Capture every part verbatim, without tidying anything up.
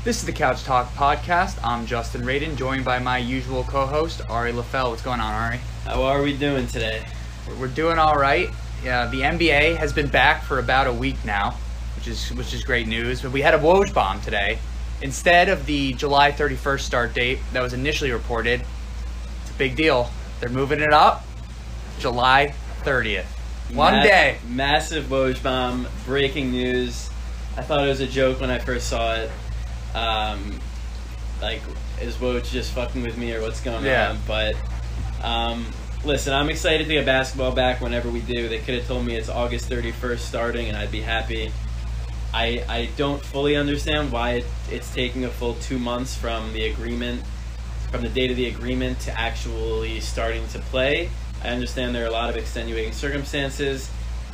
This is the Couch Talk Podcast. I'm Justin Radin, joined by my usual co-host, Ari LaFell. What's going on, Ari? How are we doing today? We're doing all right. Yeah, the N B A has been back for about a week now, which is which is great news. But we had a Woj bomb today. Instead of the July thirty-first start date that was initially reported, it's a big deal. They're moving it up, July thirtieth. One Ma- day. Massive Woj bomb, breaking news. I thought it was a joke when I first saw it. Um, like, is Woj just fucking with me or what's going yeah. on? But, um, listen, I'm excited to get basketball back whenever we do. They could have told me it's August thirty-first starting and I'd be happy. I I don't fully understand why it, it's taking a full two months from the agreement, from the date of the agreement to actually starting to play. I understand there are a lot of extenuating circumstances.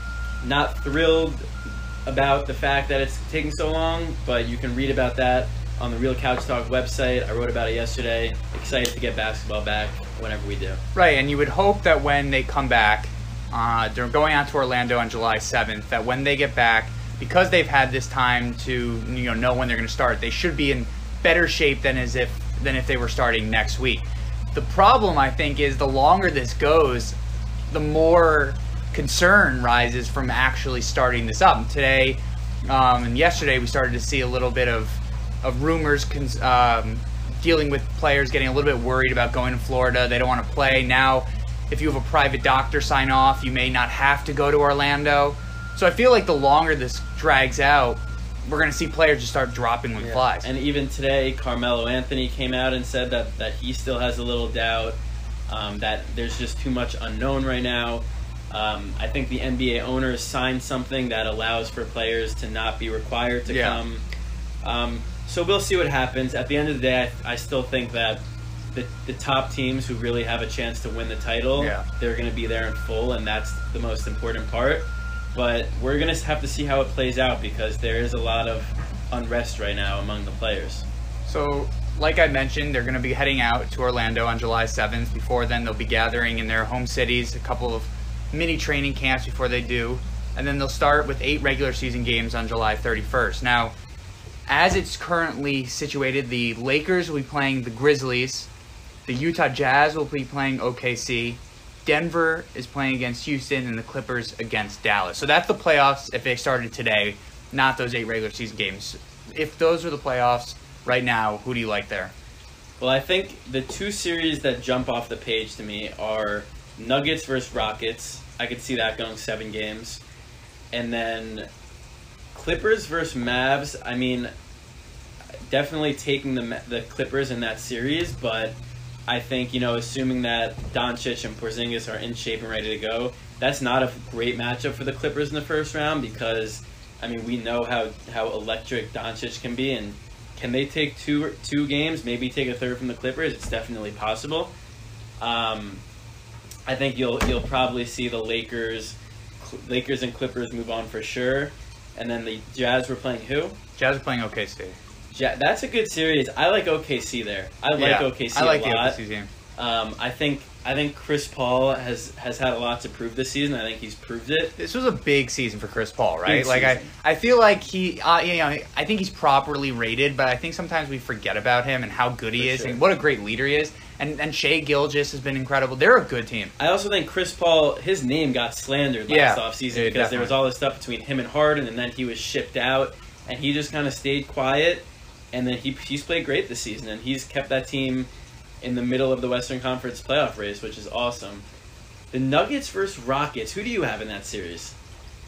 Not thrilled about the fact that it's taking so long, but you can read about that on the Real Couch Talk website. I wrote about it yesterday. Excited to get basketball back whenever we do. Right, and you would hope that when they come back, uh, they're going out to Orlando on July seventh, that when they get back, because they've had this time to you know know when they're going to start, they should be in better shape than as if than if they were starting next week. The problem, I think, is the longer this goes, the more concern rises from actually starting this up. Today um, and yesterday, we started to see a little bit of of rumors cons- um, dealing with players getting a little bit worried about going to Florida. They don't want to play. Now, if you have a private doctor sign off, you may not have to go to Orlando. So I feel like the longer this drags out, we're going to see players just start dropping like Yeah. flies. And even today, Carmelo Anthony came out and said that, that he still has a little doubt, um, that there's just too much unknown right now. Um, I think the N B A owners signed something that allows for players to not be required to Yeah. come. Um, so we'll see what happens. At the end of the day, I, I still think that the, the top teams who really have a chance to win the title, Yeah. they're going to be there in full, and that's the most important part. But we're going to have to see how it plays out because there is a lot of unrest right now among the players. So, like I mentioned, they're going to be heading out to Orlando on July seventh. Before then, they'll be gathering in their home cities, a couple of mini training camps before they do. And then they'll start with eight regular season games on July thirty-first. Now, as it's currently situated, the Lakers will be playing the Grizzlies. The Utah Jazz will be playing O K C. Denver is playing against Houston, and the Clippers against Dallas. So that's the playoffs if they started today, not those eight regular season games. If those are the playoffs right now, who do you like there? Well, I think the two series that jump off the page to me are Nuggets versus Rockets. I could see that going seven games. And then Clippers versus Mavs. I mean, definitely taking the the Clippers in that series, but I think, you know, assuming that Doncic and Porzingis are in shape and ready to go, that's not a great matchup for the Clippers in the first round because, I mean, we know how, how electric Doncic can be, and can they take two two games, maybe take a third from the Clippers? It's definitely possible. Um, I think you'll you'll probably see the Lakers, Lakers and Clippers move on for sure, and then the Jazz were playing who? Jazz are playing O K C. Ja- that's a good series. I like O K C there. I like Yeah, O K C I like a the lot. O K C game. Um, I think I think Chris Paul has, has had a lot to prove this season. I think he's proved it. This was a big season for Chris Paul, right? Big like I, season. I feel like he, uh, you know, I think he's properly rated, but I think sometimes we forget about him and how good he For is sure. and what a great leader he is. And and Shea Gilgeous has been incredible. They're a good team. I also think Chris Paul, his name got slandered last Yeah. offseason Yeah, because there was definitely. all this stuff between him and Harden, and then he was shipped out, and he just kind of stayed quiet. And then he he's played great this season, and he's kept that team in the middle of the Western Conference playoff race, which is awesome. The Nuggets versus Rockets. Who do you have in that series?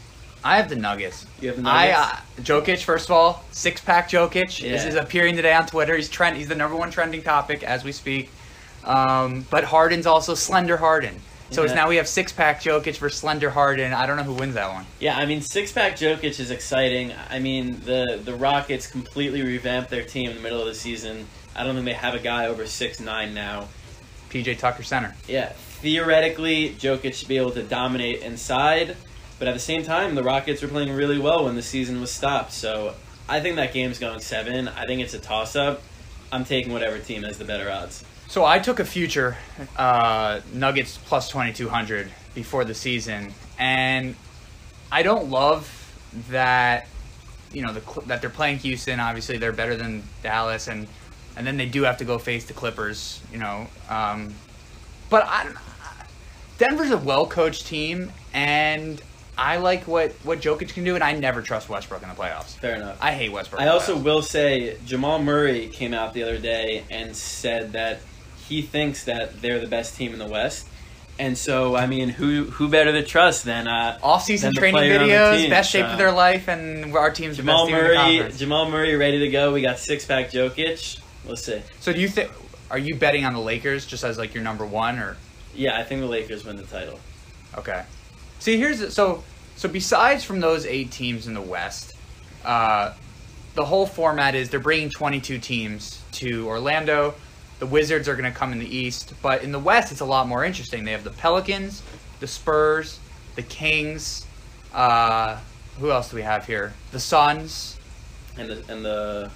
I have the Nuggets. You have the I Nuggets? uh, Jokic, first of all, six pack Jokic. Yeah. This is appearing today on Twitter. He's trend. He's the number one trending topic as we speak. Um, but Harden's also slender Harden. So it's Yeah. now we have six pack Jokic versus slender Harden. I don't know who wins that one. Yeah, I mean, six-pack Jokic is exciting. I mean, the, the Rockets completely revamped their team in the middle of the season. I don't think they have a guy over six nine now. P J Tucker center. Yeah, theoretically, Jokic should be able to dominate inside, but at the same time, the Rockets were playing really well when the season was stopped. So I think that game's going seven. I think it's a toss-up. I'm taking whatever team has the better odds. So I took a future uh, Nuggets plus twenty-two hundred before the season, and I don't love that you know, the Cl- that they're playing Houston. Obviously, they're better than Dallas, and and then they do have to go face the Clippers. You know, um, but I, Denver's a well-coached team, and I like what, what Jokic can do, and I never trust Westbrook in the playoffs. Fair enough. I hate Westbrook. I in the also playoffs. will say Jamal Murray came out the other day and said that he thinks that they're the best team in the West. And so, I mean, who who better to trust than uh, Off-season than the training player on the videos, team? best shape So, of their life, and our team's the Jamal best team in the Murray, conference. Jamal Murray, ready to go. We got six-pack Jokic. We'll see. So do you think? Are you betting on the Lakers just as like your number one, or? Yeah, I think the Lakers win the title. Okay. See, here's so so besides from those eight teams in the West, uh, the whole format is they're bringing twenty-two teams to Orlando. The Wizards are going to come in the East, but in the West, it's a lot more interesting. They have the Pelicans, the Spurs, the Kings. Uh, who else do we have here? The Suns. And the and the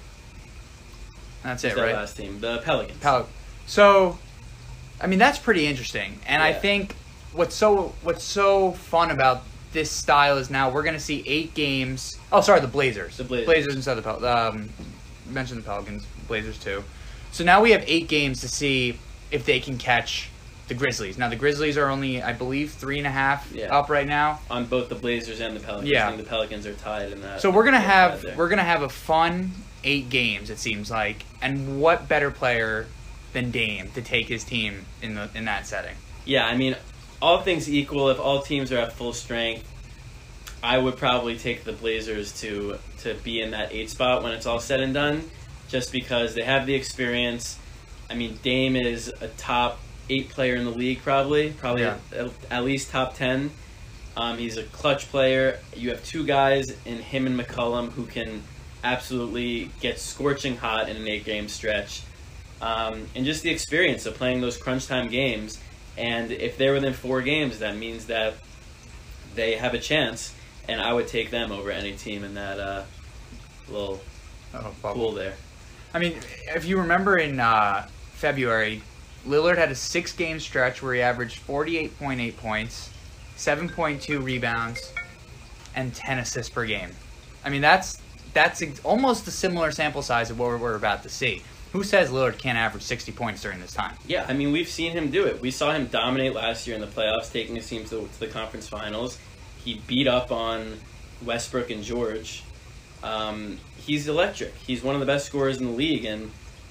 That's who's it, that right? last team, the Pelicans. Pel- so, I mean, that's pretty interesting. And I Yeah. think what's so what's so fun about this style is now we're going to see eight games. Oh, sorry, the Blazers. The Blazers. instead of the Pel- um, mentioned the Pelicans, Blazers too. So now we have eight games to see if they can catch the Grizzlies. Now the Grizzlies are only, I believe, three and a half Yeah. up right now. On both the Blazers and the Pelicans. Yeah. I think the Pelicans are tied in that. So we're gonna they're have tied there. we're gonna have a fun eight games. It seems like, and what better player than Dame to take his team in the in that setting? Yeah, I mean, all things equal, if all teams are at full strength, I would probably take the Blazers to to be in that eight spot when it's all said and done, just because they have the experience. I mean, Dame is a top eight player in the league, probably, probably Yeah. at, at least top ten. Um, he's a clutch player. You have two guys in him and McCollum who can absolutely get scorching hot in an eight-game stretch. Um, and just the experience of playing those crunch time games. And if they're within four games, that means that they have a chance. And I would take them over any team in that uh, little Oh, pool there. I mean, if you remember in uh, February, Lillard had a six-game stretch where he averaged forty-eight point eight points, seven point two rebounds, and ten assists per game. I mean, that's that's ex- almost a similar sample size of what we're, we're about to see. Who says Lillard can't average sixty points during this time? Yeah, I mean, we've seen him do it. We saw him dominate last year in the playoffs, taking his team to the, to the conference finals. He beat up on Westbrook and George. Um, he's electric. He's one of the best scorers in the league, and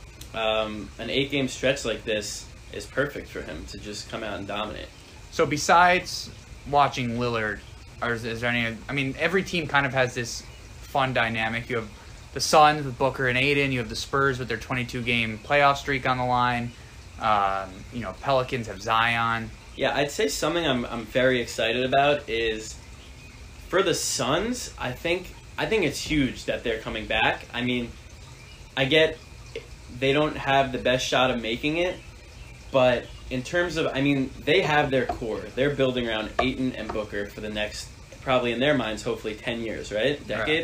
um, an eight-game stretch like this is perfect for him to just come out and dominate. So besides watching Lillard, or is, is there any? I mean, every team kind of has this fun dynamic. You have the Suns with Booker and Aiden. You have the Spurs with their twenty-two game playoff streak on the line. Um, you know, Pelicans have Zion. Yeah, I'd say something I'm I'm very excited about is for the Suns. I think I think it's huge that they're coming back. I mean, I get they don't have the best shot of making it, but in terms of, I mean, they have their core. They're building around Ayton and Booker for the next, probably in their minds, hopefully ten years, right? Decade. Right.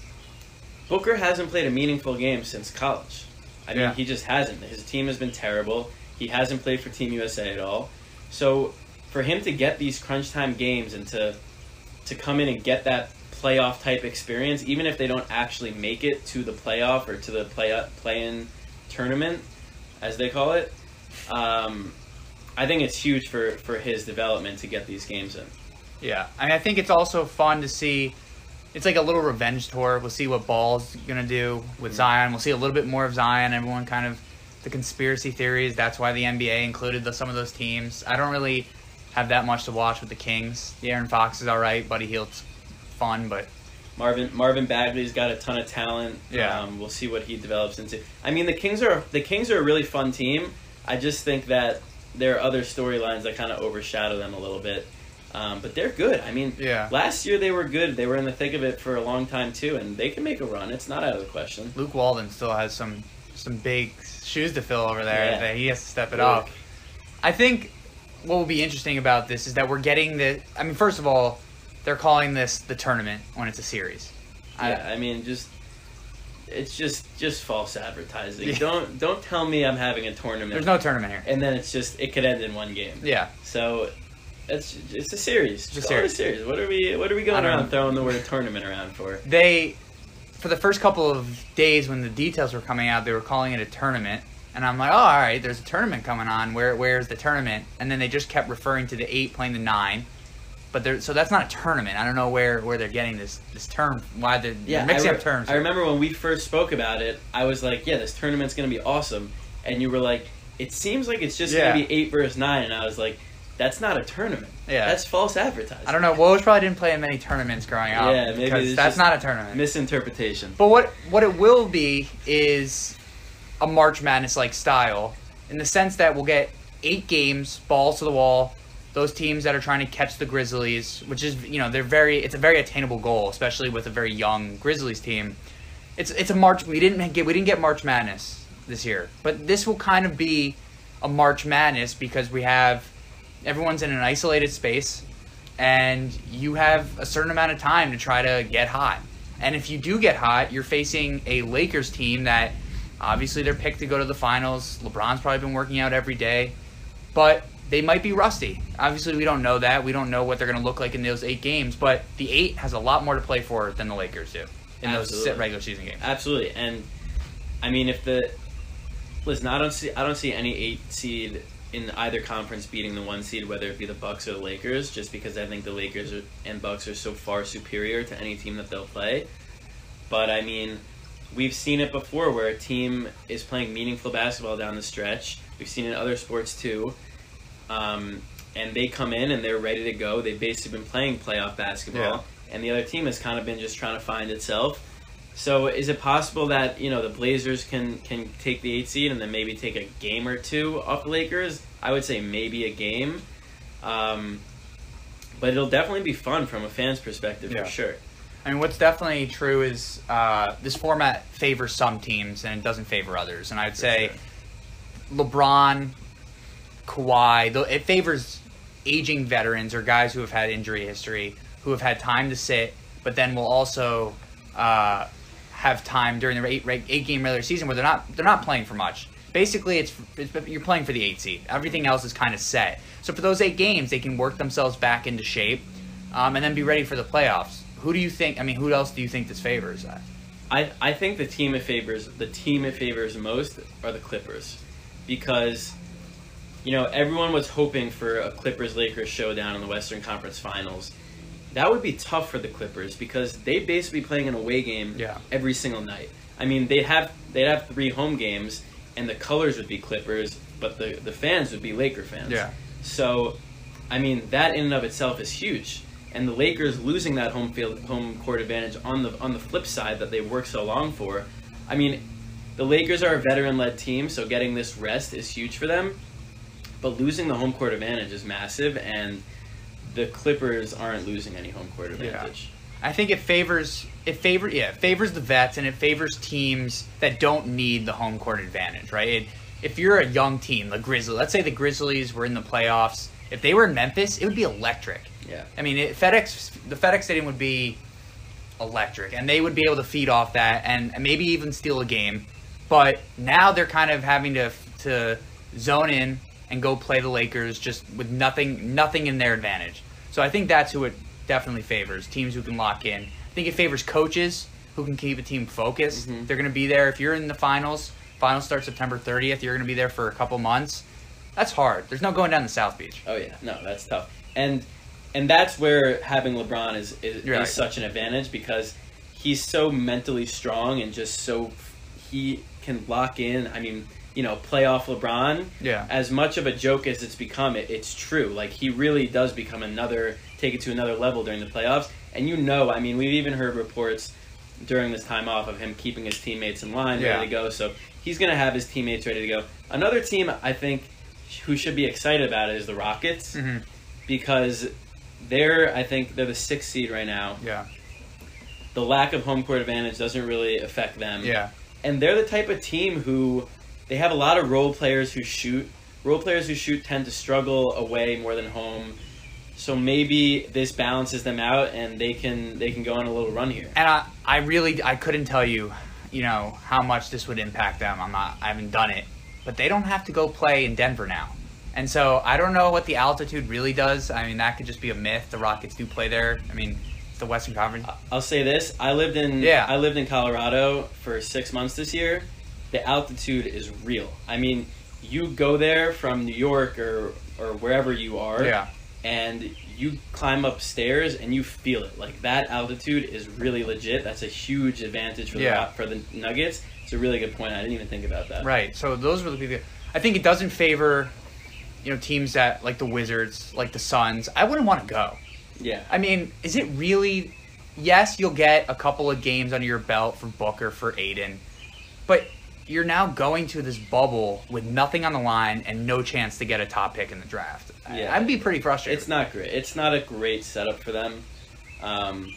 Booker hasn't played a meaningful game since college. I mean, Yeah. he just hasn't. His team has been terrible. He hasn't played for Team U S A at all. So for him to get these crunch time games and to to come in and get that playoff type experience, even if they don't actually make it to the playoff or to the play play-in tournament, as they call it, um, I think it's huge for, for his development to get these games in. Yeah, I mean, I think it's also fun to see. It's like a little revenge tour. We'll see what Ball's gonna do with Zion. We'll see a little bit more of Zion. Everyone kind of the conspiracy theories. That's why the N B A included the, some of those teams. I don't really have that much to watch with the Kings. The Aaron Fox is all right. Buddy Hield's fun, but Marvin Marvin Bagley's got a ton of talent. Yeah. Um, we'll see what he develops into. I mean, the Kings are the Kings are a really fun team. I just think that there are other storylines that kind of overshadow them a little bit. Um, but they're good. I mean, Yeah. last year they were good. They were in the thick of it for a long time too, and they can make a run. It's not out of the question. Luke Walton still has some some big shoes to fill over there. Yeah. That he has to step it Luke. up. I think what will be interesting about this is that we're getting the. I mean, first of all, they're calling this the tournament when it's a series. Yeah, I mean, just it's just just false advertising. Yeah. Don't don't tell me I'm having a tournament. There's no tournament here. and then it's just it could end in one game. Yeah. So it's it's a series. It's a Just call it series. What are we what are we I going don't around know. throwing the word tournament around for? They for the first couple of days when the details were coming out, they were calling it a tournament. And I'm like, oh, all right, there's a tournament coming on. Where Where's the tournament? And then they just kept referring to the eight playing the nine. But they're, so that's not a tournament. I don't know where, where they're getting this, this term, why they're, yeah, they're mixing I re- up terms. I remember when we first spoke about it, I was like, yeah, this tournament's going to be awesome. And you were like, it seems like it's just Yeah. going to be eight versus nine. And I was like, that's not a tournament. Yeah. That's false advertising. I don't know. Woj probably didn't play in many tournaments growing up. Yeah, maybe because it's that's just not a tournament. Misinterpretation. But what what it will be is a March Madness-like style, in the sense that we'll get eight games, balls to the wall. Those teams that are trying to catch the Grizzlies, which is, you know, they're very, it's a very attainable goal, especially with a very young Grizzlies team. It's it's a March. We didn't get we didn't get March Madness this year, but this will kind of be a March Madness because we have everyone's in an isolated space, and you have a certain amount of time to try to get hot. And if you do get hot, you're facing a Lakers team that obviously they're picked to go to the finals. LeBron's probably been working out every day, but they might be rusty. Obviously, we don't know that. We don't know what they're going to look like in those eight games, but the eight has a lot more to play for than the Lakers do in Absolutely. those regular season games. Absolutely. And I mean, if the listen, I don't see I don't see any eight seed in either conference beating the one seed, whether it be the Bucks or the Lakers, just because I think the Lakers are, and Bucks are so far superior to any team that they'll play. But I mean, we've seen it before where a team is playing meaningful basketball down the stretch. We've seen it in other sports too. Um, and they come in and they're ready to go. They've basically been playing playoff basketball, Yeah. and the other team has kind of been just trying to find itself. So is it possible that, you know, the Blazers can, can take the eight seed and then maybe take a game or two off the Lakers? I would say maybe a game. Um, but it'll definitely be fun from a fan's perspective Yeah. for sure. I mean, what's definitely true is uh, this format favors some teams and it doesn't favor others. And I'd For say sure. LeBron, Kawhi, though it favors aging veterans or guys who have had injury history, who have had time to sit, but then will also uh, have time during the eight, eight game regular season where they're not they're not playing for much. Basically, it's, it's you're playing for the eight seed. Everything else is kind of set. So for those eight games, they can work themselves back into shape, um, and then be ready for the playoffs. Who do you think? I mean, who else do you think this favors? I, I think the team it favors the team it favors most are the Clippers, because you know everyone was hoping for a Clippers Lakers showdown in the Western Conference Finals. That would be tough for the Clippers because they basically playing an away game Yeah. every single night. I mean, they'd have they'd have three home games, and the colors would be Clippers, but the the fans would be Laker fans. Yeah. So, I mean, that in and of itself is huge. And the Lakers losing that home field, home court advantage on the on the flip side that they worked so long for. I mean, the Lakers are a veteran-led team, so getting this rest is huge for them. But losing the home court advantage is massive, and the Clippers aren't losing any home court advantage. I think it favors it favor yeah it favors the vets and it favors teams that don't need the home court advantage, right? It, if you're a young team, the Grizzlies, let's say the Grizzlies were in the playoffs, if they were in Memphis, it would be electric. Yeah. I mean, it, FedEx, the FedEx Stadium would be electric, and they would be able to feed off that and maybe even steal a game. But now they're kind of having to to zone in and go play the Lakers just with nothing nothing in their advantage. So I think that's who it definitely favors, teams who can lock in. I think it favors coaches who can keep a team focused. Mm-hmm. They're going to be there. If you're in the finals, finals start September thirtieth, you're going to be there for a couple months. That's hard. There's no going down to South Beach. Oh yeah, no, that's tough. And and that's where having LeBron is is, Right. is such an advantage because he's so mentally strong and just so he can lock in. I mean, you know, playoff LeBron. Yeah. As much of a joke as it's become, it, it's true. Like he really does become another, take it to another level during the playoffs. And you know, I mean, we've even heard reports during this time off of him keeping his teammates in line, Yeah. ready to go. So he's going to have his teammates ready to go. Another team I think who should be excited about it is the Rockets. Mm-hmm. Because they're, I think, they're the sixth seed right now. Yeah. The lack of home court advantage doesn't really affect them. Yeah. And they're the type of team who, they have a lot of role players who shoot. Role players who shoot tend to struggle away more than home. So maybe this balances them out and they can they can go on a little run here. And I, I really, I couldn't tell you, you know, how much this would impact them. I'm not, I haven't done it. But they don't have to go play in Denver now. And so I don't know what the altitude really does. I mean, that could just be a myth. The Rockets do play there. I mean, the Western Conference. I'll say this: I lived in Yeah. I lived in Colorado for six months this year. The altitude is real. I mean, you go there from New York or or wherever you are, Yeah. and you climb up stairs and you feel it. Like, that altitude is really legit. That's a huge advantage for the Yeah. for the Nuggets. It's a really good point. I didn't even think about that. Right. So those were the people. I think it doesn't favor, you know, teams that like the Wizards, like the Suns. I wouldn't want to go. Yeah. I mean, is it really? Yes, you'll get a couple of games under your belt for Booker, for Aiden, but you're now going to this bubble with nothing on the line and no chance to get a top pick in the draft. Yeah. I'd be pretty frustrated. It's not great. It's not a great setup for them. Um,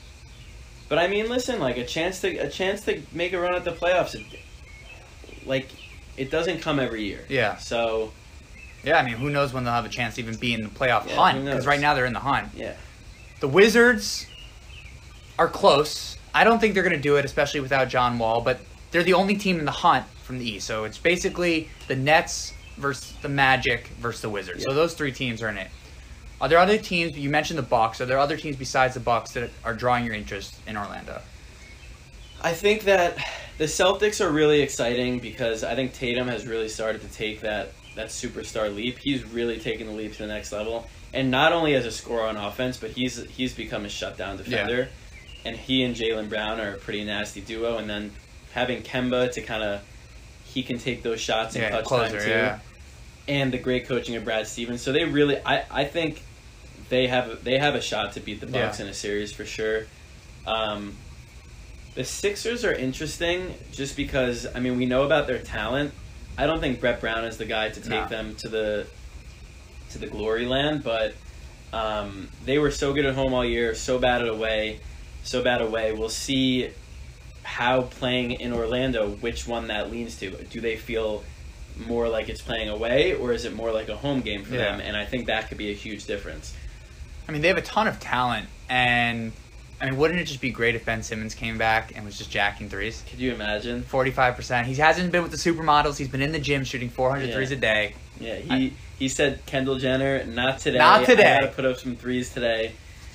but I mean, listen, like a chance to a chance to make a run at the playoffs, it, like it doesn't come every year. Yeah. So Yeah, I mean, who knows when they'll have a chance to even be in the playoff Yeah, hunt? who knows? Because right now they're in the hunt. yeah, The Wizards are close. I don't think they're going to do it, especially without John Wall, but they're the only team in the hunt from the East. So it's basically the Nets versus the Magic versus the Wizards. So Yeah. those three teams are in it. Are there other teams, you mentioned the Bucks, are there other teams besides the Bucks that are drawing your interest in Orlando? I think that the Celtics are really exciting because I think Tatum has really started to take that that superstar leap. He's really taken the leap to the next level, and not only as a scorer on offense, but he's he's become a shutdown defender. And he and Jaylen Brown are a pretty nasty duo. And then having Kemba to kind of he can take those shots in Yeah, clutch closer, time too. yeah. And the great coaching of Brad Stevens. So they really, I, I think they have they have a shot to beat the Bucks Yeah. in a series for sure. Um, the Sixers are interesting just because, I mean, we know about their talent. I don't think Brett Brown is the guy to take No. them to the to the glory land, but um, they were so good at home all year, so bad at away, so bad away. We'll see how playing in Orlando, which one that leans to. Do they feel more like it's playing away, or is it more like a home game for Yeah. them? And I think that could be a huge difference. I mean, they have a ton of talent, and I mean, wouldn't it just be great if Ben Simmons came back and was just jacking threes? Could you imagine? forty-five percent. He hasn't been with the supermodels. He's been in the gym shooting four hundred Yeah. threes a day. Yeah, he he said Kendall Jenner, not today. Not today. I gotta put up some threes today.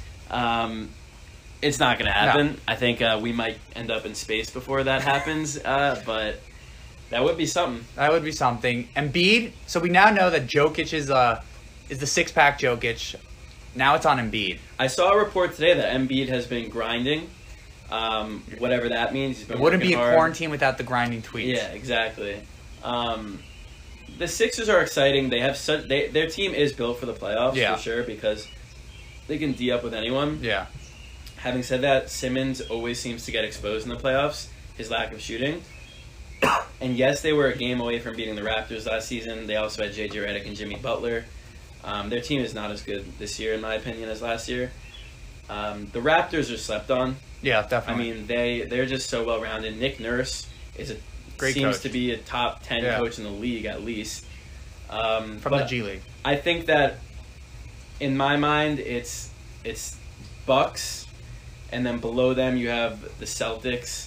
Um, it's not gonna happen. No. I think uh, we might end up in space before that happens. Uh, but that would be something. That would be something. Embiid. So we now know that Jokic is uh is the six pack Jokic. Now it's on Embiid. I saw a report today that Embiid has been grinding, um, whatever that means. He's been It wouldn't working be a hard. quarantine without the grinding tweets. Yeah, exactly. Um, the Sixers are exciting. They have such they, their team is built for the playoffs Yeah. for sure because they can D up with anyone. Yeah. Having said that, Simmons always seems to get exposed in the playoffs. His lack of shooting. And yes, they were a game away from beating the Raptors last season. They also had J J Redick and Jimmy Butler. Um, their team is not as good this year, in my opinion, as last year. Um, the Raptors are slept on. Yeah, I definitely. mean, they they're just so well rounded. Nick Nurse is a Great seems coach. to be a top ten Yeah. coach in the league at least. Um, from but the G League. I think that in my mind, it's it's Bucks, and then below them you have the Celtics,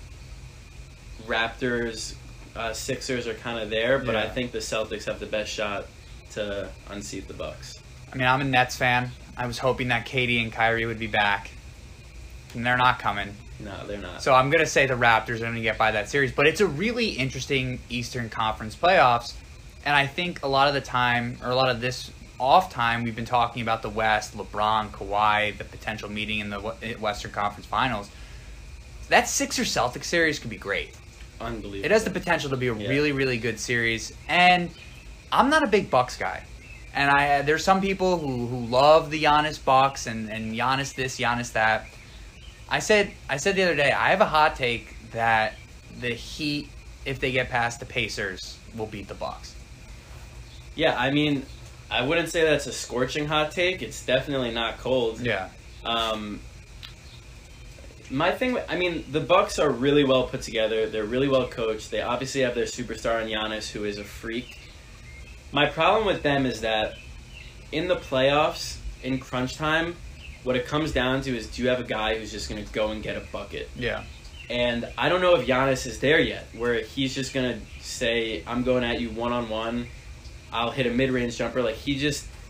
Raptors, uh, Sixers are kind of there, but I Yeah. think the Celtics have the best shot to unseat the Bucks. I mean, I'm a Nets fan. I was hoping that Katie and Kyrie would be back, and they're not coming. No, they're not. So I'm going to say the Raptors are going to get by that series. But it's a really interesting Eastern Conference playoffs. And I think a lot of the time, or a lot of this off time, we've been talking about the West, LeBron, Kawhi, the potential meeting in the Western Conference Finals. That Sixers Celtics series could be great. Unbelievable. It has the potential to be a Yeah. really, really good series. And I'm not a big Bucks guy. And I there's some people who, who love the Giannis Bucks and, and Giannis this, Giannis that. I said I said the other day, I have a hot take that the Heat, if they get past the Pacers, will beat the Bucks. Yeah, I mean, I wouldn't say that's a scorching hot take. It's definitely not cold. Yeah. Um, my thing, I mean, the Bucks are really well put together. They're really well coached. They obviously have their superstar in Giannis, who is a freak. My problem with them is that in the playoffs, in crunch time, what it comes down to is, do you have a guy who's just going to go and get a bucket? Yeah. And I don't know if Giannis is there yet, where he's just going to say, I'm going at you one-on-one. I'll hit a mid-range jumper. Like, he just,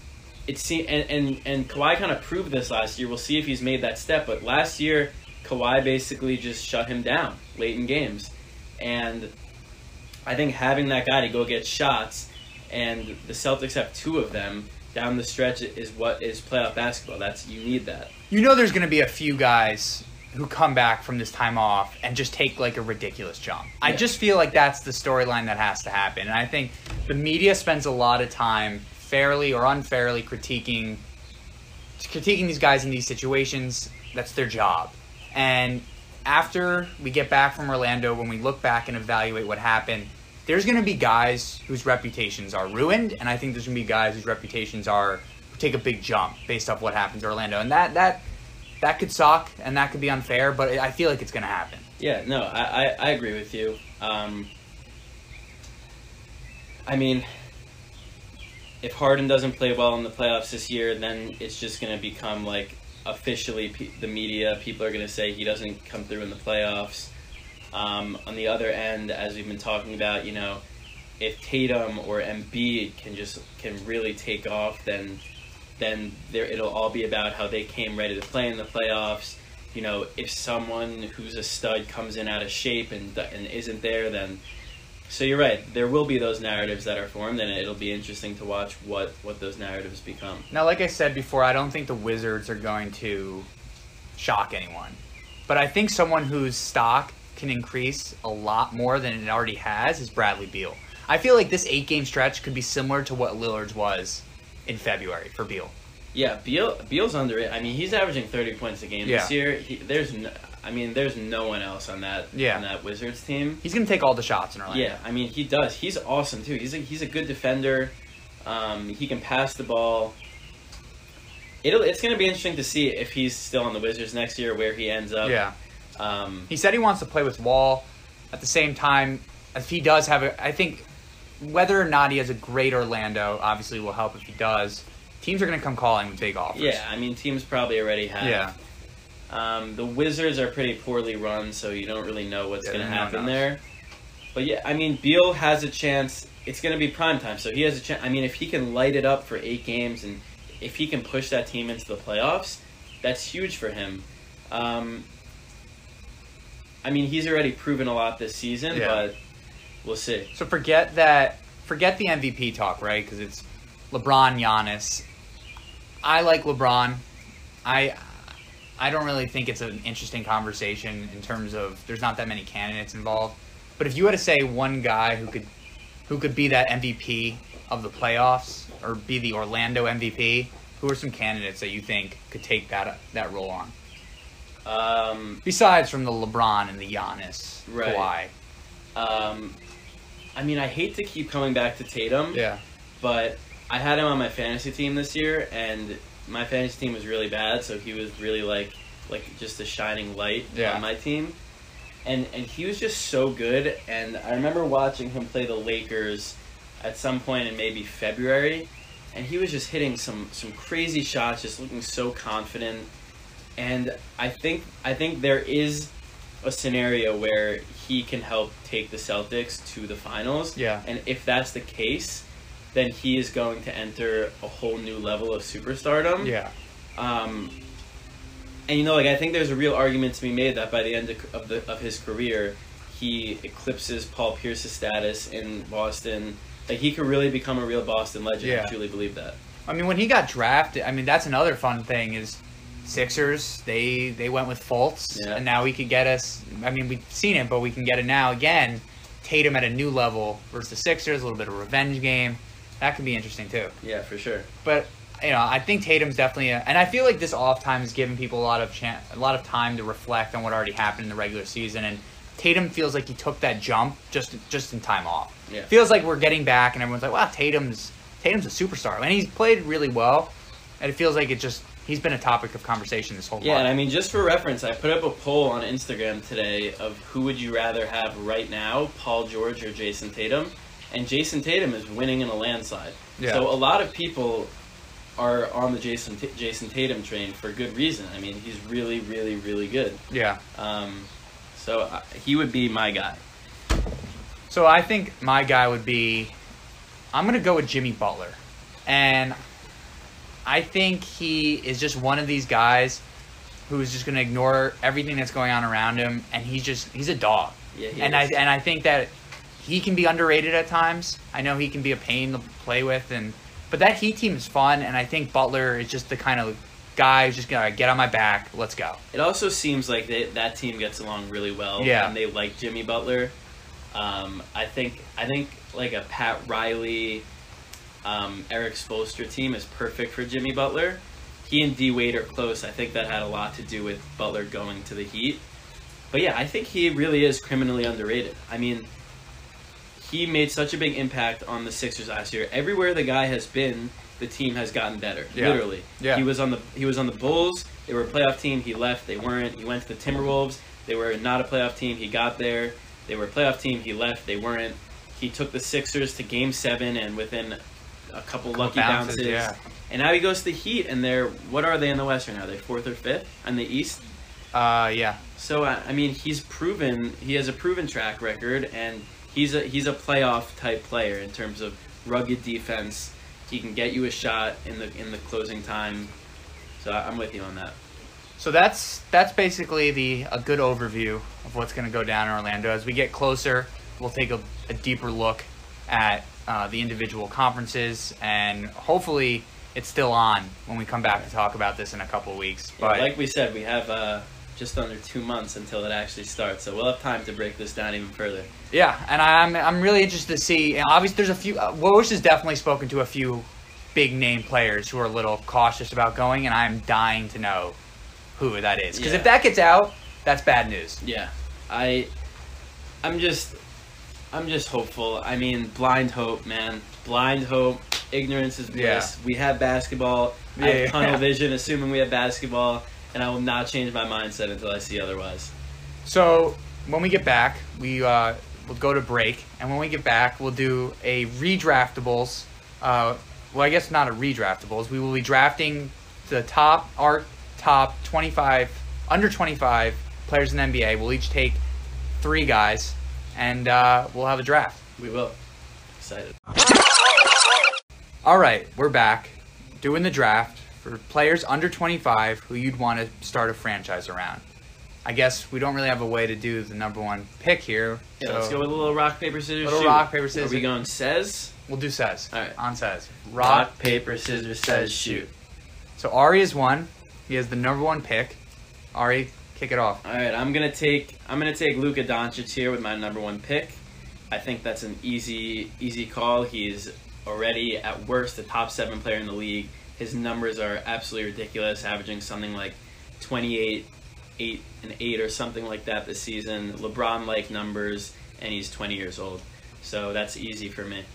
it seems and, and and Kawhi kind of proved this last year. We'll see if he's made that step. But last year, Kawhi basically just shut him down late in games, and I think having that guy to go get shots, and the Celtics have two of them down the stretch is what is playoff basketball. That's you need that. You know, there's going to be a few guys who come back from this time off and just take like a ridiculous jump. Yeah. I just feel like that's the storyline that has to happen. And I think the media spends a lot of time fairly or unfairly critiquing critiquing these guys in these situations. That's their job. And after we get back from Orlando, when we look back and evaluate what happened, there's going to be guys whose reputations are ruined, and I think there's going to be guys whose reputations are take a big jump based off what happened to Orlando. And that that That could suck, and that could be unfair, but I feel like it's going to happen. Yeah, no, I, I, I agree with you. Um, I mean, if Harden doesn't play well in the playoffs this year, then it's just going to become, like, officially pe- the media. People are going to say he doesn't come through in the playoffs. Um, on the other end, as we've been talking about, you know, if Tatum or Embiid can just can really take off, then... then there it'll all be about how they came ready to play in the playoffs. You know, if someone who's a stud comes in out of shape and and isn't there, then... So you're right. There will be those narratives that are formed, and it'll be interesting to watch what, what those narratives become. Now, like I said before, I don't think the Wizards are going to shock anyone. But I think someone whose stock can increase a lot more than it already has is Bradley Beal. I feel like this eight-game stretch could be similar to what Lillard's was in February for Beal. Yeah, Beal Beal's under it. I mean, he's averaging thirty points a game yeah. this year. He, there's, no, I mean, there's no one else on that yeah. on that Wizards team. He's gonna take all the shots in Orlando. Yeah, I mean, he does. He's awesome too. He's a he's a good defender. Um, he can pass the ball. It'll it's gonna be interesting to see if he's still on the Wizards next year, where he ends up. Yeah. Um, he said he wants to play with Wall. At the same time, if he does have a, I think whether or not he has a great Orlando, obviously will help if he does. Teams are going to come calling with big offers. Yeah, I mean, teams probably already have. Yeah. Um, the Wizards are pretty poorly run, so you don't really know what's yeah, going to no happen knows. there. But yeah, I mean, Beal has a chance. It's going to be prime time, so he has a chance. I mean, if he can light it up for eight games and if he can push that team into the playoffs, that's huge for him. Um, I mean, he's already proven a lot this season, yeah. but we'll see. So forget that. Forget the M V P talk, right? Because it's LeBron, Giannis. I like LeBron. I I don't really think it's an interesting conversation in terms of there's not that many candidates involved. But if you had to say one guy who could who could be that M V P of the playoffs or be the Orlando M V P, who are some candidates that you think could take that that role on? Um, Besides from the LeBron and the Giannis, right. Kawhi. Um, I mean, I hate to keep coming back to Tatum. Yeah. But I had him on my fantasy team this year, and my fantasy team was really bad, so he was really like like just a shining light yeah. on my team. And and he was just so good, and I remember watching him play the Lakers at some point in maybe February, and he was just hitting some, some crazy shots, just looking so confident. And I think I think there is a scenario where he can help take the Celtics to the finals. Yeah. And if that's the case, then he is going to enter a whole new level of superstardom. Yeah. Um, and you know, like I think there's a real argument to be made that by the end of, of the of his career, he eclipses Paul Pierce's status in Boston. Like he could really become a real Boston legend. Yeah. I truly believe that. I mean, when he got drafted, I mean that's another fun thing is Sixers. They they went with Fultz, Yeah. and now we could get us. I mean, we've seen it, but we can get it now again. Tatum at a new level versus the Sixers, a little bit of a revenge game. That could be interesting too. Yeah, for sure. But you know, I think Tatum's definitely, a, and I feel like this off time is giving people a lot of chan- a lot of time to reflect on what already happened in the regular season. And Tatum feels like he took that jump just just in time off. Yeah. Feels like we're getting back, and everyone's like, "Wow, Tatum's Tatum's a superstar," and he's played really well. And it feels like it just he's been a topic of conversation this whole Yeah, month. and I mean, just for reference, I put up a poll on Instagram today of who would you rather have right now, Paul George or Jason Tatum, and Jason Tatum is winning in a landslide. Yeah. So a lot of people are on the Jason T- Jason Tatum train for good reason. I mean, he's really, really, really good. Yeah. Um, so uh, he would be my guy. So I think my guy would be, I'm going to go with Jimmy Butler. And I think he is just one of these guys who's just going to ignore everything that's going on around him, and he's just he's a dog. Yeah, he and is. I and I think that he can be underrated at times. I know he can be a pain to play with, and but that Heat team is fun, and I think Butler is just the kind of guy who's just gonna get on my back. Let's go. It also seems like they, that team gets along really well. Yeah. And they like Jimmy Butler. Um, I think I think like a Pat Riley, um, Eric Spoelstra team is perfect for Jimmy Butler. He and D Wade are close. I think that had a lot to do with Butler going to the Heat. But yeah, I think he really is criminally underrated. I mean, he made such a big impact on the Sixers last year. Everywhere the guy has been, the team has gotten better. Yeah. Literally. Yeah. He was on the he was on the Bulls. They were a playoff team. He left. They weren't. He went to the Timberwolves. They were not a playoff team. He got there. They were a playoff team. He left. They weren't. He took the Sixers to Game Seven, and within a couple, Couple lucky bounces, bounces, yeah. and now he goes to the Heat, and they're what are they in the West right now? They're fourth or fifth in the East. Uh, yeah. So I I mean, he's proven he has a proven track record, and he's a he's a playoff type player in terms of rugged defense. He can get you a shot in the in the closing time. So I'm with you on that. So that's that's basically the a good overview of what's going to go down in Orlando. As we get closer, we'll take a, a deeper look at uh, the individual conferences, and hopefully it's still on when we come back to talk about this in a couple of weeks. Yeah, But like we said, we have uh, just under two months until it actually starts, so we'll have time to break this down even further. yeah, and I'm I'm really interested to see. And obviously, there's a few. Uh, Woj has definitely spoken to a few big name players who are a little cautious about going, and I'm dying to know who that is. Because Yeah. if that gets out, that's bad news. Yeah, I, I'm just, I'm just hopeful. I mean, blind hope, man. Blind hope. Ignorance is bliss. We have basketball. I Yeah, have tunnel yeah. vision, assuming we have basketball, and I will not change my mindset until I see otherwise. So when we get back, we uh, we'll go to break, and when we get back, we'll do a redraftables. Uh, well, I guess not a redraftables. We will be drafting the top our top twenty-five under twenty-five players in the N B A. We'll each take three guys, and uh, we'll have a draft. We will. Excited. All right, we're back doing the draft for players under twenty-five who you'd want to start a franchise around. I guess we don't really have a way to do the number one pick here. Yeah, so let's go with a little rock, paper, scissors, Little shoot. rock, paper, scissors. Are we going says? We'll do says. All right. On says. Rock, Rock. paper, scissors, says, shoot. So Ari is one. He has the number one pick. Ari, kick it off. All right, I'm gonna take I'm gonna take Luka Doncic here with my number one pick. I think that's an easy easy call. He's already at worst the top seven player in the league. His numbers are absolutely ridiculous, averaging something like twenty-eight, eight and eight or something like that this season. LeBron-like numbers, and he's twenty years old. So that's easy for me.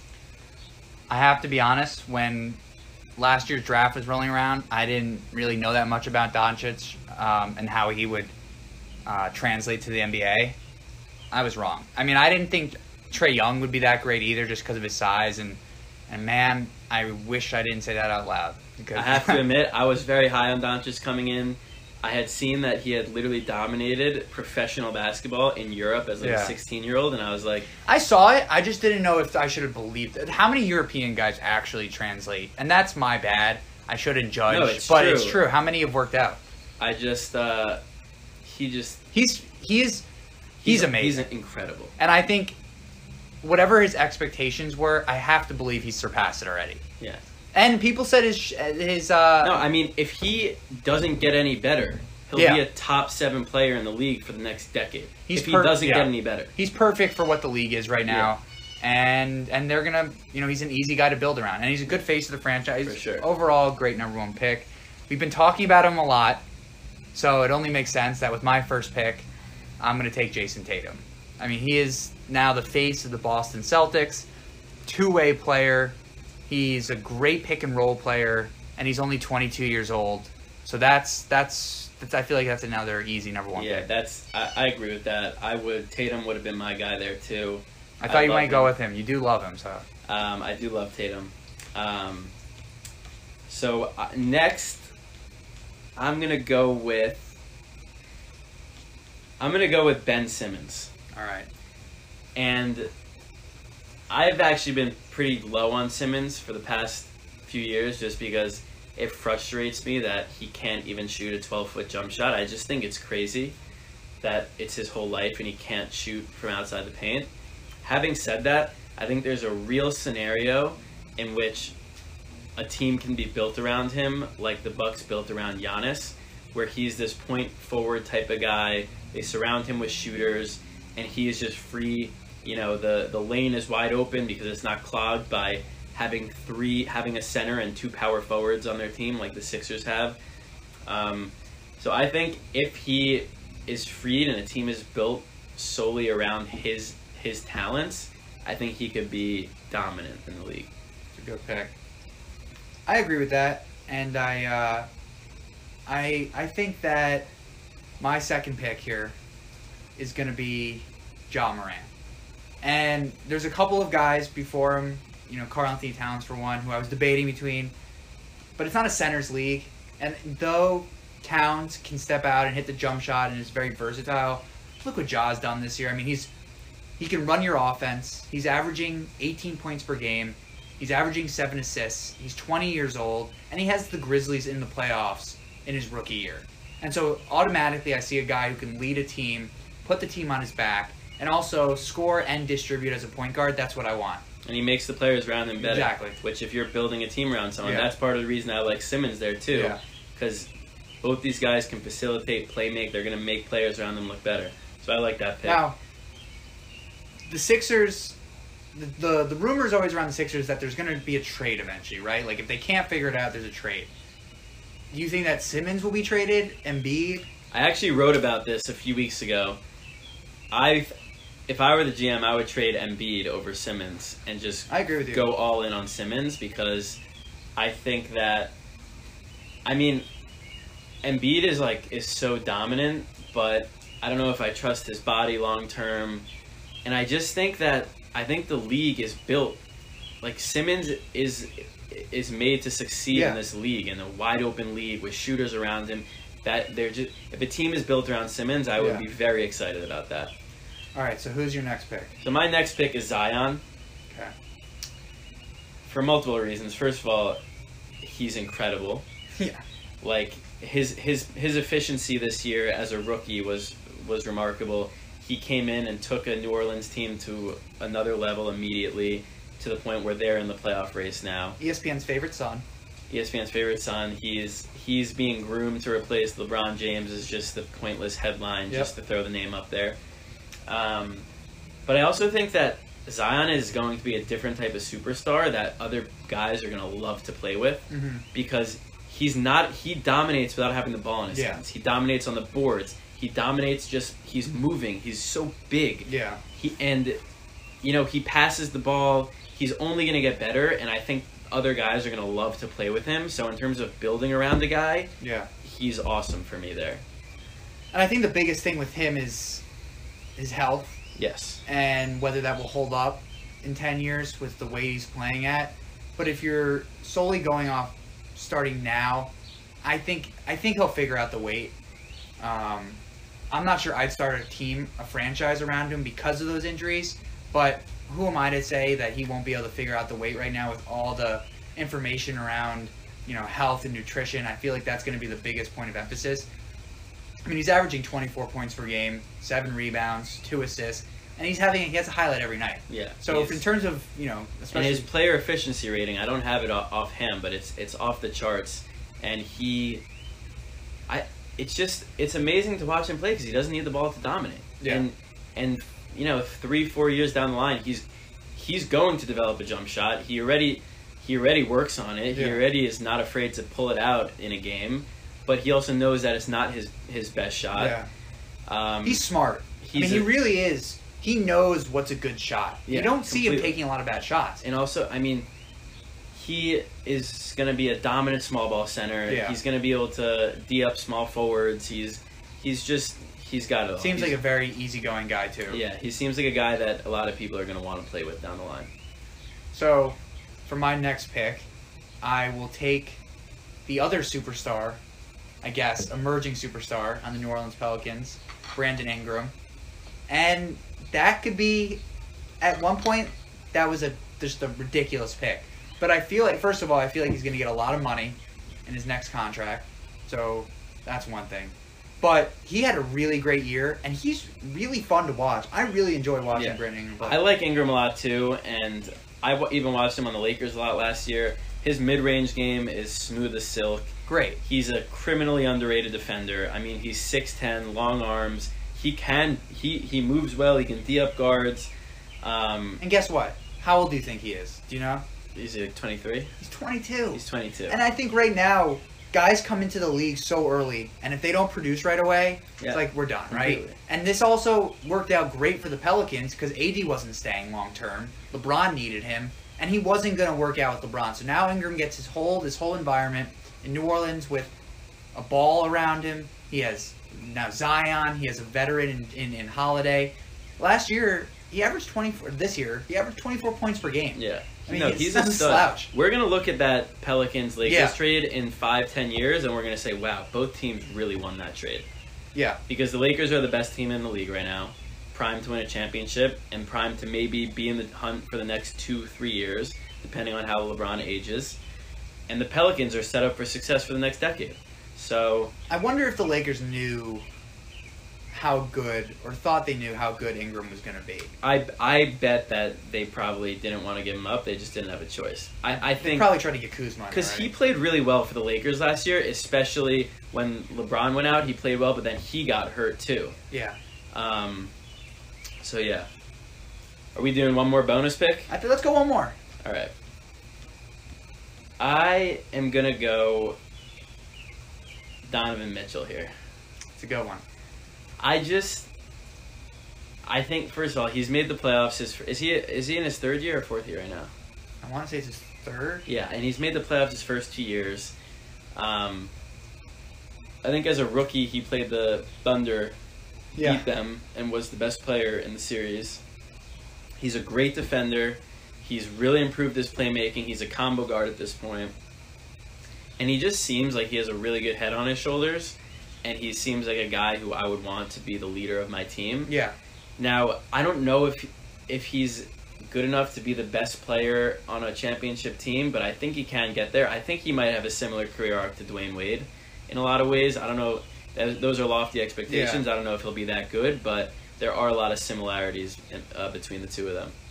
I have to be honest, when last year's draft was rolling around, I didn't really know that much about Doncic um, and how he would uh, translate to the N B A. I was wrong. I mean, I didn't think Trae Young would be that great either just because of his size. And, and man, I wish I didn't say that out loud. Because I have to admit, I was very high on Doncic coming in. I had seen that he had literally dominated professional basketball in Europe as like Yeah. a sixteen-year-old, and I was like, I saw it. I just didn't know if I should have believed it. How many European guys actually translate? And that's my bad. I shouldn't judge. No, it's but true. it's true. How many have worked out? I just, uh, he just, He's he's he's amazing. He's incredible. And I think whatever his expectations were, I have to believe he's surpassed it already. Yeah. And people said his his uh No, I mean, if he doesn't get any better, he'll Yeah. be a top seven player in the league for the next decade. He's if he per- doesn't yeah. get any better. he's perfect for what the league is right now. And and they're gonna you know, he's an easy guy to build around. And he's a good face of the franchise. For sure. Overall, great number one pick. We've been talking about him a lot, so it only makes sense that with my first pick, I'm gonna take Jason Tatum. I mean, he is now the face of the Boston Celtics, two-way player. He's a great pick and roll player, and he's only twenty-two years old. So that's that's, that's I feel like that's another easy number one Yeah, pick. that's, I, I agree with that. I would, Tatum would have been my guy there too. I thought you love might go him. with him. You do love him, so. Um, I do love Tatum. Um, so uh, next, I'm gonna go with. I'm gonna go with Ben Simmons, All right. and I've actually been pretty low on Simmons for the past few years, just because it frustrates me that he can't even shoot a twelve-foot jump shot. I just think it's crazy that it's his whole life and he can't shoot from outside the paint. Having said that, I think there's a real scenario in which a team can be built around him, like the Bucks built around Giannis, where he's this point forward type of guy. They surround him with shooters, and he is just free. You know, the, the lane is wide open because it's not clogged by having three, having a center and two power forwards on their team like the Sixers have. Um, so I think if he is freed and a team is built solely around his his talents, I think he could be dominant in the league. It's a good pick. I agree with that, and I, uh, I, I think that my second pick here is going to be Ja Morant. And there's a couple of guys before him, you know, Karl Anthony Towns for one, who I was debating between, but it's not a center's league. And though Towns can step out and hit the jump shot and is very versatile, look what Ja's done this year. I mean, he's he can run your offense. He's averaging eighteen points per game. He's averaging seven assists. He's twenty years old, and he has the Grizzlies in the playoffs in his rookie year. And so automatically I see a guy who can lead a team, put the team on his back, and also score and distribute as a point guard. That's what I want. And he makes the players around him better. Exactly. Which, if you're building a team around someone, Yeah. that's part of the reason I like Simmons there, too. Yeah. Because both these guys can facilitate, play make. They're going to make players around them look better. So I like that pick. Now, the Sixers, the, the, the rumors always around the Sixers that there's going to be a trade eventually, right? Like, if they can't figure it out, there's a trade. Do you think that Simmons will be traded? Embiid? I actually wrote about this a few weeks ago. I, if I were the G M, I would trade Embiid over Simmons and just I agree with you. go all in on Simmons, because I think that, I mean, Embiid is like is so dominant, but I don't know if I trust his body long term. And I just think that I think the league is built, like Simmons is is made to succeed Yeah. in this league, in a wide open league with shooters around him. That they're just if a team is built around Simmons, I would Yeah. be very excited about that. All right, so who's your next pick? So my next pick is Zion, Okay. for multiple reasons. First of all, he's incredible. Yeah. Like his his his efficiency this year as a rookie was was remarkable. He came in and took a New Orleans team to another level immediately, to the point where they're in the playoff race now. E S P N's favorite son. E S P N's favorite son. He's he's being groomed to replace LeBron James as just the pointless headline, Yep. just to throw the name up there. Um, but I also think that Zion is going to be a different type of superstar that other guys are going to love to play with, Mm-hmm. because he's not he dominates without having the ball in his Yeah. hands. He dominates on the boards. He dominates just he's moving. He's so big. Yeah. He and you know, he passes the ball. He's only going to get better, and I think other guys are going to love to play with him. So in terms of building around the guy, Yeah. he's awesome for me there. And I think the biggest thing with him is his health, Yes. and whether that will hold up in ten years with the way he's playing at. But if you're solely going off starting now, I think I think he'll figure out the weight. Um, I'm not sure I'd start a team, a franchise around him because of those injuries, but who am I to say that he won't be able to figure out the weight right now with all the information around, you know, health and nutrition? I feel like that's going to be the biggest point of emphasis. I mean, he's averaging twenty-four points per game, seven rebounds, two assists, and he's having he has a highlight every night. Yeah. So if he's- in terms of, you know, and especially his player efficiency rating, I don't have it off, off him, but it's it's off the charts. And he, I, it's just it's amazing to watch him play because he doesn't need the ball to dominate. Yeah. And and you know, three four years down the line, he's he's going to develop a jump shot. He already he already works on it. Yeah. He already is not afraid to pull it out in a game. But he also knows that it's not his his best shot. yeah, Um, he's smart. I he's mean, he a- really is. He knows what's a good shot. Yeah, you don't see him completely. taking a lot of bad shots. And also, I mean, he is going to be a dominant small ball center. Yeah. He's going to be able to D up small forwards. He's he's just he's got it all. Seems He's- like a very easygoing guy too. yeah. He seems like a guy that a lot of people are going to want to play with down the line. So, for my next pick, I will take the other superstar, I guess, emerging superstar on the New Orleans Pelicans, Brandon Ingram. And that could be, at one point, that was a just a ridiculous pick. But I feel like, first of all, I feel like he's going to get a lot of money. in his next contract, so that's one thing. But he had a really great year, and he's really fun to watch. I really enjoy watching Yeah. Brandon Ingram play. I like Ingram a lot too, and I w- even watched him on the Lakers a lot last year. His mid-range game is smooth as silk. Great. He's a criminally underrated defender. I mean, he's six ten, long arms. He can he he moves well. He can D up guards. Um, And guess what? How old do you think he is? Do you know? he's like twenty-three. He's twenty-two. He's twenty-two. And I think right now, guys come into the league so early, and if they don't produce right away, Yeah. it's like we're done, right? Completely. And this also worked out great for the Pelicans because A D wasn't staying long term. LeBron needed him, and he wasn't going to work out with LeBron. So now Ingram gets his whole this whole environment in New Orleans with a ball around him. He has now Zion. He has a veteran in, in, in Holiday. Last year, he averaged twenty-four. This year, he averaged twenty-four points per game. Yeah. I mean, no, he's he's not a a stud. slouch. We're gonna look at that Pelicans Lakers Yeah. trade in five, ten years, and we're gonna say, "Wow, both teams really won that trade." Yeah. Because the Lakers are the best team in the league right now, primed to win a championship, and primed to maybe be in the hunt for the next two, three years, depending on how LeBron ages. And the Pelicans are set up for success for the next decade. So I wonder if the Lakers knew how good, or thought they knew how good Ingram was going to be. I, I bet that they probably didn't want to give him up. They just didn't have a choice. I, I They think probably tried to get Kuzma. because he already. played really well for the Lakers last year, especially when LeBron went out. He played well, but then he got hurt too. Yeah. Um, so yeah, are we doing one more bonus pick? I th- let's go one more. All right. I am gonna go Donovan Mitchell here. It's a good one. I just, I think first of all, he's made the playoffs. His is he is he in his third year or fourth year right now? I want to say it's his third. Yeah, and he's made the playoffs his first two years. Um, I think as a rookie, he played the Thunder, Yeah. beat them, and was the best player in the series. He's a great defender. He's really improved his playmaking. He's a combo guard at this point. And he just seems like he has a really good head on his shoulders. And he seems like a guy who I would want to be the leader of my team. Yeah. Now, I don't know if if he's good enough to be the best player on a championship team, but I think he can get there. I think he might have a similar career arc to Dwayne Wade in a lot of ways. I don't know. Th- Those are lofty expectations. Yeah. I don't know if he'll be that good, but there are a lot of similarities in, uh, between the two of them.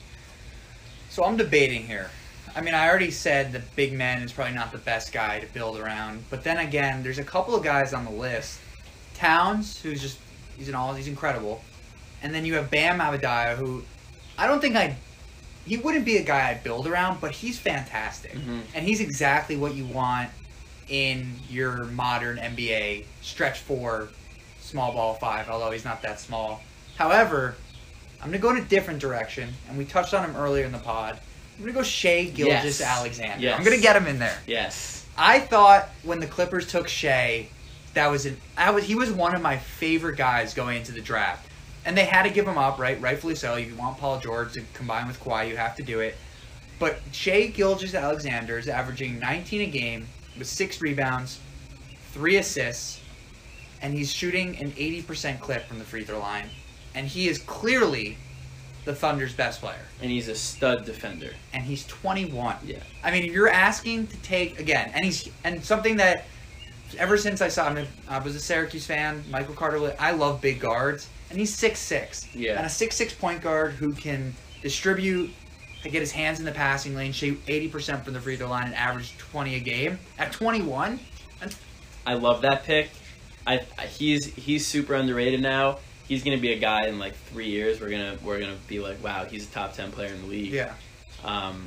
So I'm debating here. I mean, I already said that big man is probably not the best guy to build around. But then again, there's a couple of guys on the list. Towns, who's just, he's an all, he's incredible. And then you have Bam Adebayo, who I don't think I, he wouldn't be a guy I'd build around, but he's fantastic. Mhm. And he's exactly what you want in your modern N B A stretch four, small ball five, although he's not that small. However, I'm going to go in a different direction, and we touched on him earlier in the pod. I'm going to go Shea Gilgeous Yes. Alexander. Yes. I'm going to get him in there. Yes. I thought when the Clippers took Shea, that was an I was he was one of my favorite guys going into the draft. And they had to give him up, right? Rightfully so. If you want Paul George to combine with Kawhi, you have to do it. But Shea Gilgeous Alexander is averaging nineteen a game with six rebounds, three assists, and he's shooting an eighty percent clip from the free throw line. And he is clearly the Thunder's best player. And he's a stud defender. And he's twenty-one. Yeah. I mean, if you're asking to take again, and he's and something that ever since I saw him, I was a Syracuse fan. Michael Carter, I love big guards, and he's six six. Yeah. And a six six point guard who can distribute, to get his hands in the passing lane, shoot eighty percent from the free throw line, and average twenty a game at twenty-one. That's, I love that pick. I I- he's he's super underrated now. He's gonna be a guy in like three years. We're gonna we're gonna be like, wow, he's a top ten player in the league. yeah. Um,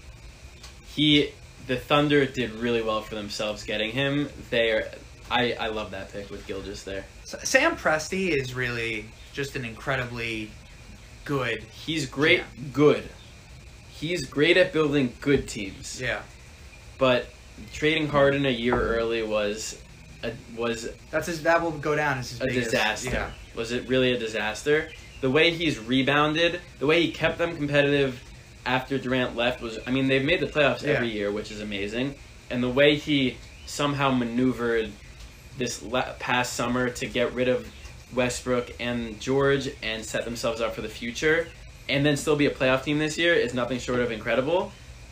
he the Thunder did really well for themselves getting him. They are. I I love that pick with Gilgeous there. S- Sam Presti is really just an incredibly good. He's great, Yeah. good. He's great at building good teams. Yeah. But trading Harden a year early was a, was That's his. That will go down as his a biggest, disaster. Yeah. Was it really a disaster? The way he's rebounded, the way he kept them competitive after Durant left was, I mean, they've made the playoffs every Yeah. year, which is amazing. And the way he somehow maneuvered this la- past summer to get rid of Westbrook and George and set themselves up for the future and then still be a playoff team this year is nothing short of incredible.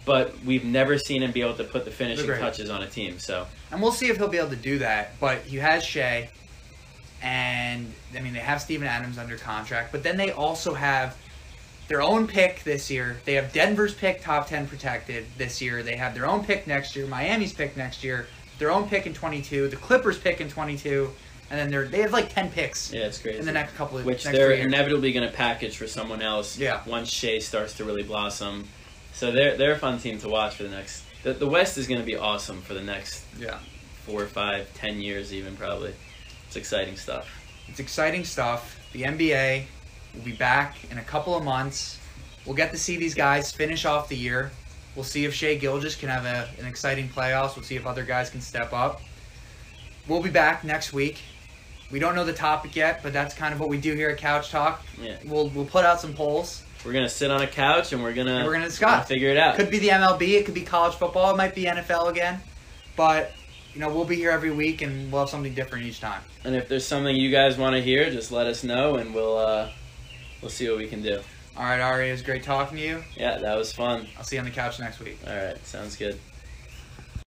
but we've never seen him be able to put the finishing Agreed. touches on a team. So, And we'll see if he'll be able to do that. But he has Shea, and I mean they have Steven Adams under contract, but then they also have their own pick this year. They have Denver's pick top ten protected this year. They have their own pick next year, Miami's pick next year, their own pick in twenty-two, the Clippers pick in twenty-two, and then they're they have like ten picks yeah, it's crazy. in the next couple of Which next they're three years. inevitably going to package for someone else Yeah. once Shea starts to really blossom. So they're they're a fun team to watch for the next. The, the West is going to be awesome for the next Yeah. four, five, ten years, even probably. It's exciting stuff. It's exciting stuff. The N B A will be back in a couple of months. We'll get to see these guys finish off the year. We'll see if Shea Gilgeous can have a, an exciting playoffs. We'll see if other guys can step up. We'll be back next week. We don't know the topic yet, but that's kind of what we do here at Couch Talk. Yeah. We'll we'll put out some polls. We're gonna sit on a couch and we're gonna And we're gonna discuss. figure it out. Could be the M L B. It could be college football. It might be N F L again. But you know we'll be here every week and we'll have something different each time. And if there's something you guys want to hear, just let us know and we'll uh, we'll see what we can do. All right, Ari, it was great talking to you. Yeah, that was fun. I'll see you on the couch next week. All right, sounds good.